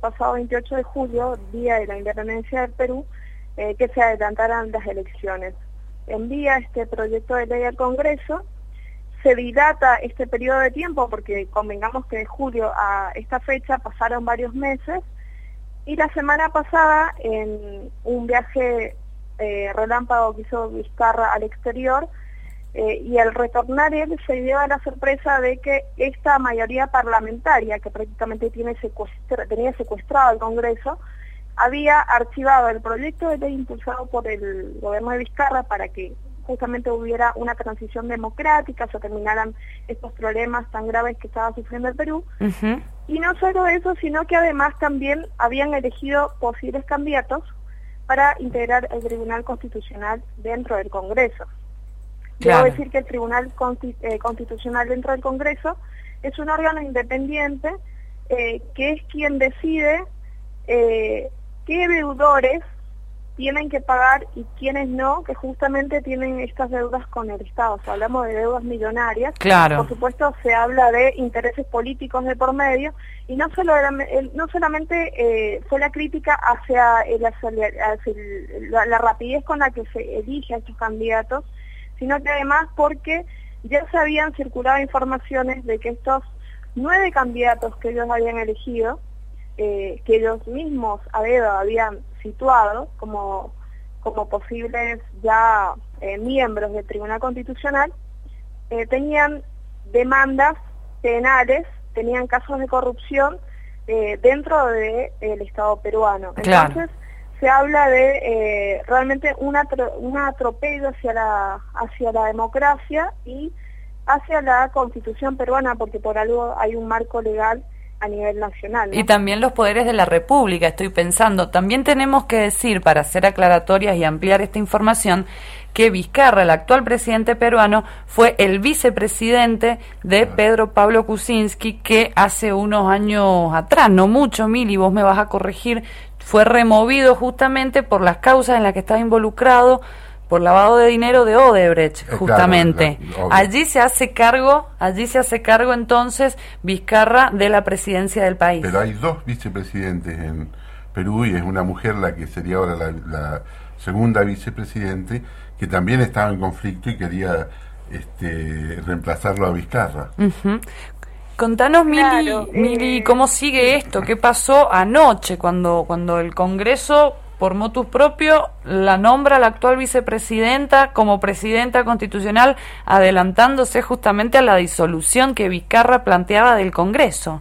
pasado 28 de julio, día de la independencia del Perú, que se adelantaran las elecciones. Envía este proyecto de ley al Congreso, se dilata este periodo de tiempo porque convengamos que de julio a esta fecha pasaron varios meses, y la semana pasada, en un viaje relámpago que hizo Vizcarra al exterior, y al retornar él se lleva la sorpresa de que esta mayoría parlamentaria, que prácticamente tenía secuestrado al Congreso, había archivado el proyecto de ley impulsado por el gobierno de Vizcarra para que justamente hubiera una transición democrática, se terminaran estos problemas tan graves que estaba sufriendo el Perú. Y no solo eso, sino que además también habían elegido posibles candidatos para integrar el Tribunal Constitucional dentro del Congreso. Debo decir que el Tribunal Constitucional dentro del Congreso es un órgano independiente que es quien decide qué deudores tienen que pagar y quiénes no, que justamente tienen estas deudas con el Estado. O sea, hablamos de deudas millonarias. Por supuesto, se habla de intereses políticos de por medio, y no solamente fue la crítica hacia la rapidez con la que se elige a estos candidatos, sino que además porque ya se habían circulado informaciones de que estos 9 candidatos que ellos habían elegido, que ellos mismos a dedo habían situado como posibles ya miembros del Tribunal Constitucional, tenían demandas penales, tenían casos de corrupción dentro del Estado peruano. Entonces, se habla de realmente un atropello hacia la democracia y hacia la Constitución peruana, porque por algo hay un marco legal a nivel nacional, ¿no? Y también los poderes de la República, estoy pensando. También tenemos que decir, para hacer aclaratorias y ampliar esta información, que Vizcarra, el actual presidente peruano, fue el vicepresidente de Pedro Pablo Kuczynski, que hace unos años atrás, no mucho, Mili, vos me vas a corregir, fue removido justamente por las causas en las que estaba involucrado por lavado de dinero de Odebrecht, justamente. Claro. Allí se hace cargo entonces Vizcarra de la presidencia del país. Pero hay 2 vicepresidentes en Perú, y es una mujer la que sería ahora la segunda vicepresidente, que también estaba en conflicto y quería reemplazarlo a Vizcarra. Contanos, Mili, ¿cómo sigue esto? ¿Qué pasó anoche cuando el Congreso, por motus propio, la nombra la actual vicepresidenta como presidenta constitucional, adelantándose justamente a la disolución que Vizcarra planteaba del Congreso?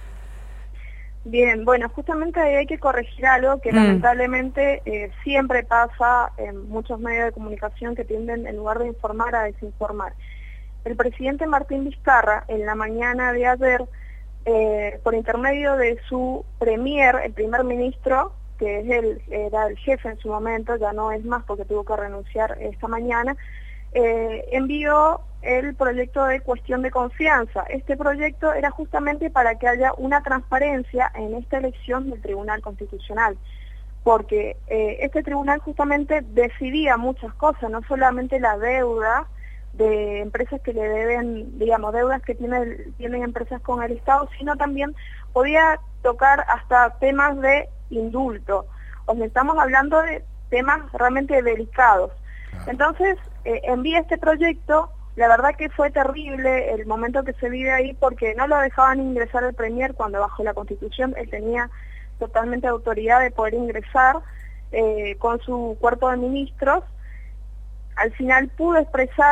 Bien, bueno, justamente ahí hay que corregir algo que lamentablemente siempre pasa en muchos medios de comunicación, que tienden, en lugar de informar, a desinformar. El presidente Martín Vizcarra, en la mañana de ayer, por intermedio de su premier, el primer ministro, que era el jefe en su momento, ya no es más porque tuvo que renunciar esta mañana, envió el proyecto de cuestión de confianza. Este proyecto era justamente para que haya una transparencia en esta elección del Tribunal Constitucional, porque este tribunal justamente decidía muchas cosas, no solamente la deuda de empresas que le deben, digamos, deudas que tienen empresas con el Estado, sino también podía tocar hasta temas de indulto. O sea, estamos hablando de temas realmente delicados. Entonces, envía este proyecto. La verdad que fue terrible el momento que se vive ahí, porque no lo dejaban ingresar el premier cuando bajo la Constitución él tenía totalmente autoridad de poder ingresar con su cuerpo de ministros. Al final pudo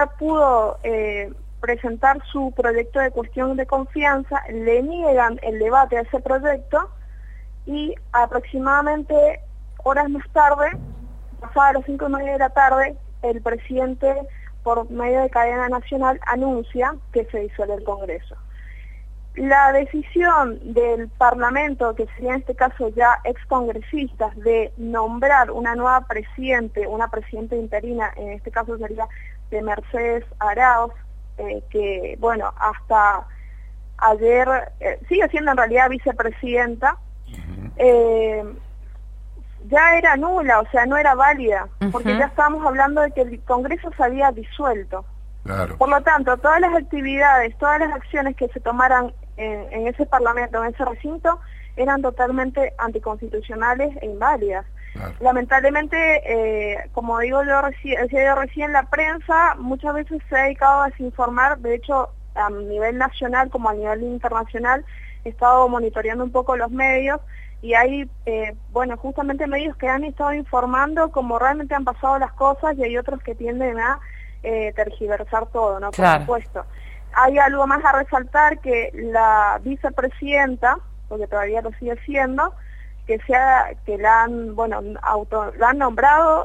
presentar su proyecto de cuestión de confianza, le niegan el debate a ese proyecto, y aproximadamente horas más tarde, pasadas las 5:30 de la tarde, el presidente, por medio de cadena nacional, anuncia que se disuelve el Congreso. La decisión del Parlamento, que sería en este caso ya excongresistas, de nombrar una nueva una presidenta interina, en este caso sería de Mercedes Arauz, que bueno, hasta ayer sigue siendo en realidad vicepresidenta, ya era nula, o sea, no era válida, porque ya estábamos hablando de que el Congreso se había disuelto. Claro. Por lo tanto, todas las actividades, todas las acciones que se tomaran en ese Parlamento, en ese recinto, eran totalmente anticonstitucionales e inválidas. Claro. Lamentablemente, como digo decía yo recién, la prensa muchas veces se ha dedicado a desinformar. De hecho, a nivel nacional como a nivel internacional, he estado monitoreando un poco los medios y hay, justamente medios que han estado informando como realmente han pasado las cosas, y hay otros que tienden a tergiversar todo, ¿no? Claro. Por supuesto. Hay algo más a resaltar, que la vicepresidenta, porque todavía lo sigue siendo, que la han nombrado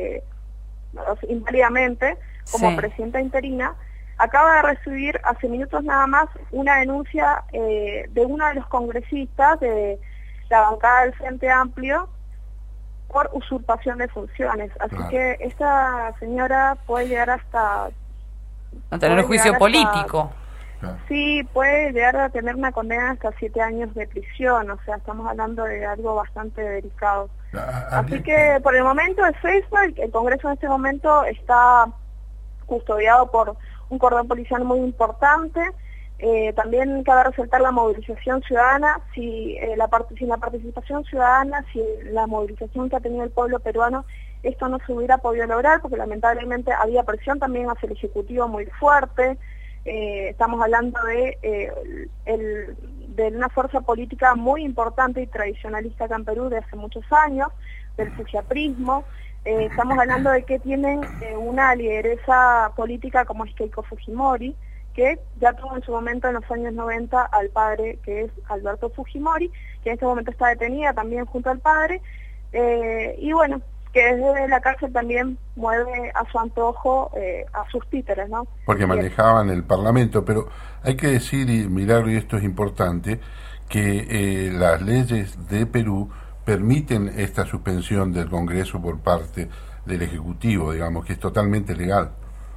inválidamente como presidenta interina, acaba de recibir hace minutos nada más una denuncia de uno de los congresistas de la bancada del Frente Amplio por usurpación de funciones. Así que esta señora puede llegar hasta... a tener un juicio político. Sí, puede llegar a tener una condena hasta 7 años de prisión, o sea, estamos hablando de algo bastante delicado. Así que por el momento es eso, el Congreso en este momento está custodiado por un cordón policial muy importante. También cabe resaltar la movilización ciudadana. Sin la participación ciudadana, sin la movilización que ha tenido el pueblo peruano, esto no se hubiera podido lograr, porque lamentablemente había presión también hacia el Ejecutivo muy fuerte. Estamos hablando de una fuerza política muy importante y tradicionalista acá en Perú de hace muchos años, del fujiaprismo. Estamos hablando de que tienen una lideresa política como es Keiko Fujimori, que ya tuvo en su momento en los años 90 al padre, que es Alberto Fujimori, que en este momento está detenida también junto al padre, y bueno, que desde la cárcel también mueve a su antojo a sus títeres, ¿no? Porque manejaban el Parlamento, pero hay que decir, y Milagro, y esto es importante, que las leyes de Perú permiten esta suspensión del Congreso por parte del Ejecutivo, digamos, que es totalmente legal.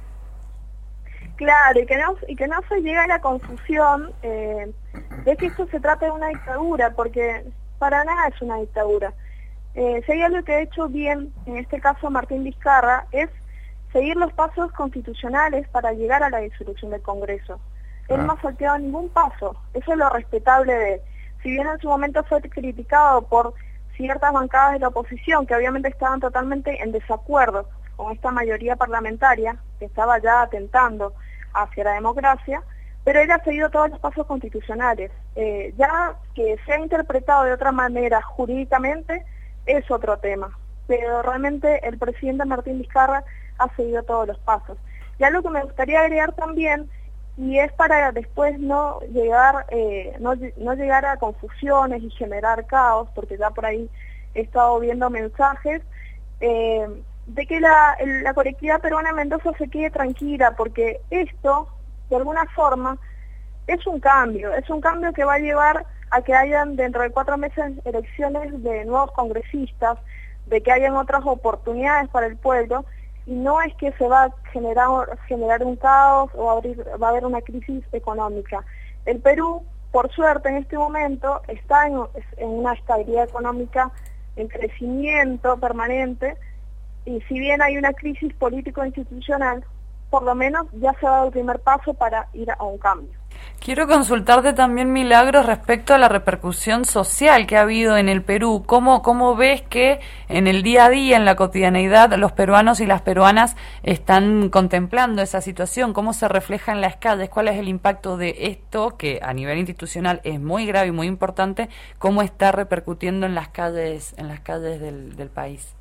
Claro, y que no se llegue a la confusión de que esto se trata de una dictadura, porque para nada es una dictadura. Si hay algo que ha hecho bien, en este caso Martín Vizcarra, es seguir los pasos constitucionales para llegar a la disolución del Congreso. Él no ha salteado ningún paso, eso es lo respetable de él. Si bien en su momento fue criticado por ciertas bancadas de la oposición, que obviamente estaban totalmente en desacuerdo con esta mayoría parlamentaria, que estaba ya atentando hacia la democracia, pero él ha seguido todos los pasos constitucionales. Ya que se ha interpretado de otra manera jurídicamente, es otro tema, pero realmente el presidente Martín Vizcarra ha seguido todos los pasos. Y algo que me gustaría agregar también, y es para después no llegar a confusiones y generar caos, porque ya por ahí he estado viendo mensajes, de que la colectividad peruana en Mendoza se quede tranquila, porque esto, de alguna forma, es un cambio que va a llevar a que hayan dentro de 4 meses elecciones de nuevos congresistas, de que hayan otras oportunidades para el pueblo, y no es que se va a generar un caos o va a haber una crisis económica. El Perú, por suerte, en este momento está en una estabilidad económica, en crecimiento permanente, y si bien hay una crisis político-institucional, por lo menos ya se ha dado el primer paso para ir a un cambio. Quiero consultarte también, Milagros, respecto a la repercusión social que ha habido en el Perú. ¿Cómo ves que en el día a día, en la cotidianeidad, los peruanos y las peruanas están contemplando esa situación? ¿Cómo se refleja en las calles? ¿Cuál es el impacto de esto, que a nivel institucional es muy grave y muy importante? ¿Cómo está repercutiendo en las calles del país?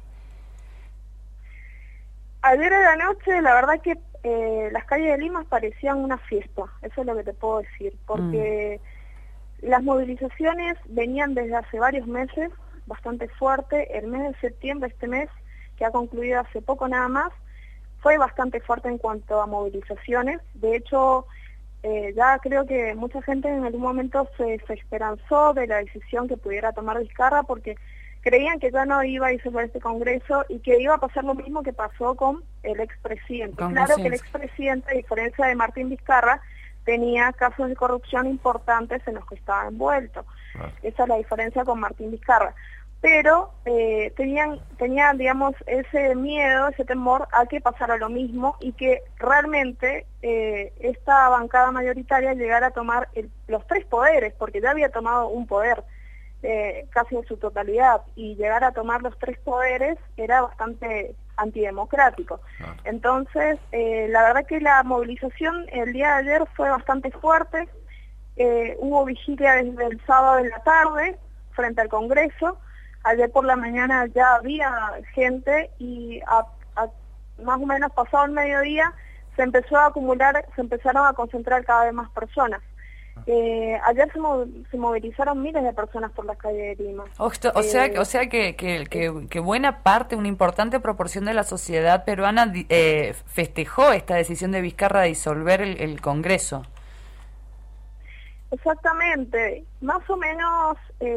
Ayer a la noche, la verdad que las calles de Lima parecían una fiesta, eso es lo que te puedo decir, porque las movilizaciones venían desde hace varios meses, bastante fuerte. El mes de septiembre, este mes, que ha concluido hace poco nada más, fue bastante fuerte en cuanto a movilizaciones. De hecho, ya creo que mucha gente en algún momento se esperanzó de la decisión que pudiera tomar Vizcarra, porque creían que ya no iba a irse por este Congreso y que iba a pasar lo mismo que pasó con el expresidente. Claro que el expresidente, a diferencia de Martín Vizcarra, tenía casos de corrupción importantes en los que estaba envuelto. Esa es la diferencia con Martín Vizcarra. Pero tenían, digamos, ese miedo, ese temor a que pasara lo mismo y que realmente esta bancada mayoritaria llegara a tomar los 3 poderes, porque ya había tomado un poder. casi en su totalidad, y llegar a tomar los 3 poderes era bastante antidemocrático. Entonces, la verdad que la movilización el día de ayer fue bastante fuerte. Hubo vigilia desde el sábado en la tarde frente al Congreso. Ayer por la mañana ya había gente y más o menos pasado el mediodía se empezó a acumular, se empezaron a concentrar cada vez más personas. Ayer se movilizaron miles de personas por las calles de Lima. O sea que buena parte, una importante proporción de la sociedad peruana festejó esta decisión de Vizcarra de disolver el Congreso. Exactamente, más o menos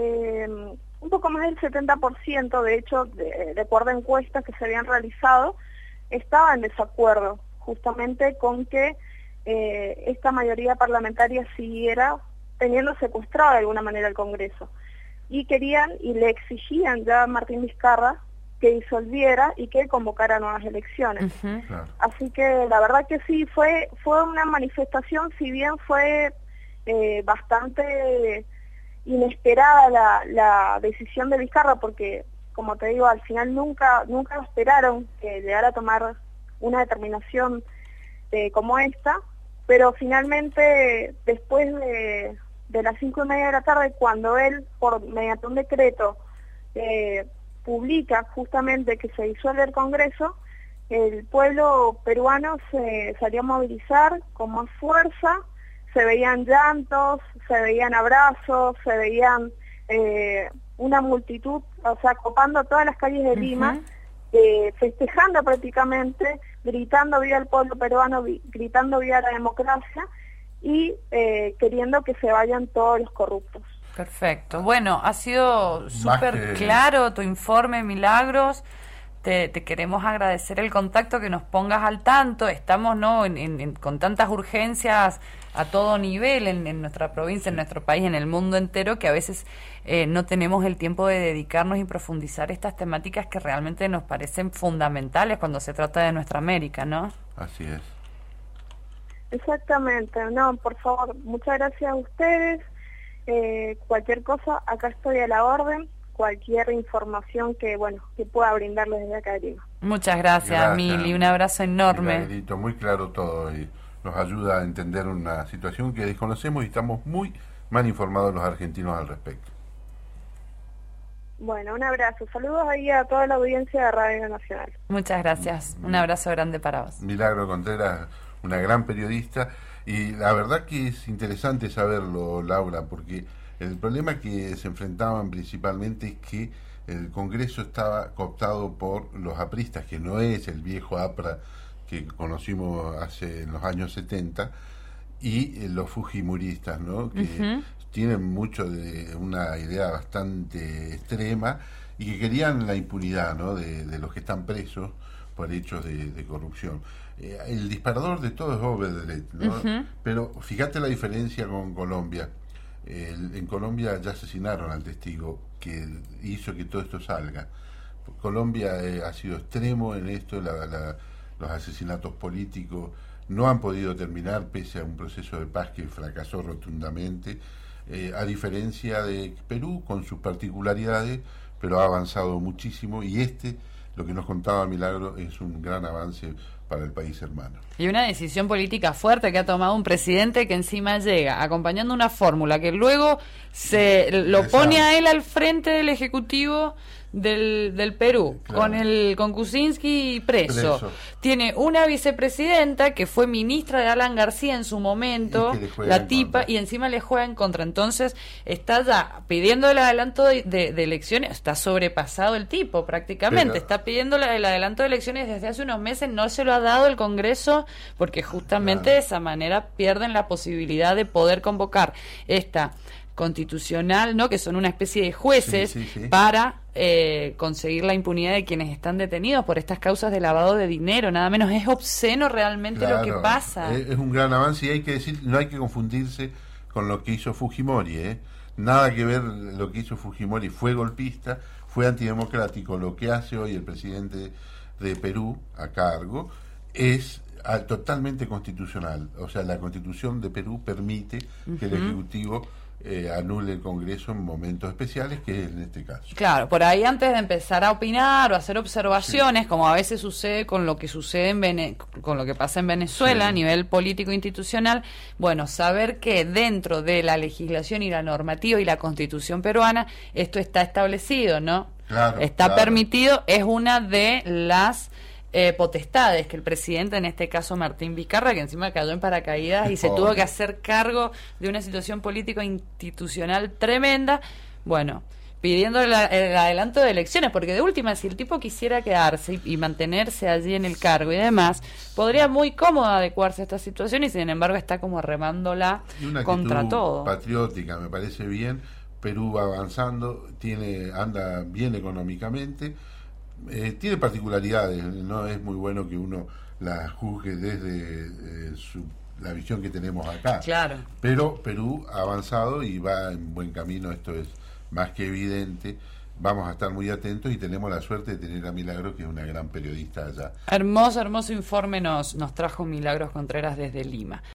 un poco más del 70%, de hecho, de acuerdo a encuestas que se habían realizado, estaba en desacuerdo justamente con que esta mayoría parlamentaria siguiera teniendo secuestrado de alguna manera el Congreso. Y querían y le exigían ya a Martín Vizcarra que disolviera y que convocara nuevas elecciones. Claro. Así que la verdad que sí, fue una manifestación, si bien fue bastante inesperada la decisión de Vizcarra, porque como te digo, al final nunca esperaron que llegara a tomar una determinación como esta, pero finalmente después de las 5:30 de la tarde, cuando él, mediante un decreto, publica justamente que se disuelve el Congreso, el pueblo peruano se salió a movilizar con más fuerza. Se veían llantos, se veían abrazos, se veían una multitud, o sea, copando todas las calles de Lima, festejando prácticamente, gritando viva el pueblo peruano, gritando viva la democracia y queriendo que se vayan todos los corruptos. Perfecto. Bueno, ha sido súper claro tu informe, Milagros. Te queremos agradecer el contacto, que nos pongas al tanto. Estamos con tantas urgencias a todo nivel en nuestra provincia, en nuestro país, en el mundo entero, que a veces no tenemos el tiempo de dedicarnos y profundizar estas temáticas que realmente nos parecen fundamentales cuando se trata de nuestra América, ¿no? Así es. Exactamente. No, por favor, muchas gracias a ustedes. Cualquier cosa, acá estoy a la orden. Cualquier información que pueda brindarles desde acá de Lima. Muchas gracias, Mili, un abrazo enorme. Milagrito, muy claro todo y nos ayuda a entender una situación que desconocemos y estamos muy mal informados los argentinos al respecto. Bueno, un abrazo. Saludos ahí a toda la audiencia de Radio Nacional. Muchas gracias. Un abrazo grande para vos. Milagro Contreras, una gran periodista, y la verdad que es interesante saberlo, Laura, porque el problema que se enfrentaban principalmente es que el Congreso estaba cooptado por los apristas, que no es el viejo APRA que conocimos en los años 70, y los fujimoristas, ¿no? Que tienen mucho de una idea bastante extrema y que querían la impunidad, ¿no? de los que están presos por hechos de corrupción. El disparador de todo es Odebrecht, ¿no? Pero fíjate la diferencia con Colombia. En Colombia ya asesinaron al testigo que hizo que todo esto salga. Colombia ha sido extremo en esto, los asesinatos políticos no han podido terminar pese a un proceso de paz que fracasó rotundamente, a diferencia de Perú con sus particularidades, pero ha avanzado muchísimo, y lo que nos contaba Milagro, es un gran avance para el país hermano. Y una decisión política fuerte que ha tomado un presidente que encima llega acompañando una fórmula que luego lo pone a él al frente del Ejecutivo del Perú, claro, con Kuczynski preso. Tiene una vicepresidenta que fue ministra de Alan García en su momento, la tipa, y encima le juega en contra. Entonces está ya pidiendo el adelanto de elecciones, está sobrepasado el tipo prácticamente, está pidiendo el adelanto de elecciones desde hace unos meses, no se lo ha dado el Congreso, porque justamente de esa manera pierden la posibilidad de poder convocar esta constitucional, ¿no? Que son una especie de jueces para conseguir la impunidad de quienes están detenidos por estas causas de lavado de dinero. Nada menos, es obsceno realmente lo que pasa. Es un gran avance, y hay que decir, no hay que confundirse con lo que hizo Fujimori, nada que ver. Lo que hizo Fujimori fue golpista, fue antidemocrático. Lo que hace hoy el presidente de Perú a cargo es totalmente constitucional. O sea, la Constitución de Perú permite que el Ejecutivo anule el Congreso en momentos especiales, que es en este caso. Claro, por ahí antes de empezar a opinar o hacer observaciones, sí, como a veces sucede con lo que sucede con lo que pasa en Venezuela, sí, a nivel político institucional, bueno, saber que dentro de la legislación y la normativa y la Constitución peruana esto está establecido, ¿no? Claro, está permitido, es una de las potestades que el presidente, en este caso Martín Vizcarra, que encima cayó en paracaídas y se tuvo que hacer cargo de una situación político institucional tremenda, bueno, pidiendo el adelanto de elecciones, porque de última, si el tipo quisiera quedarse y mantenerse allí en el cargo y demás, podría muy cómodo adecuarse a esta situación, y sin embargo está como remándola contra todo. Patriótica, me parece bien. Perú va avanzando, anda bien económicamente. Tiene particularidades, no es muy bueno que uno la juzgue desde la visión que tenemos acá. Claro. Pero Perú ha avanzado y va en buen camino, esto es más que evidente. Vamos a estar muy atentos y tenemos la suerte de tener a Milagros, que es una gran periodista allá. Hermoso informe nos trajo Milagros Contreras desde Lima.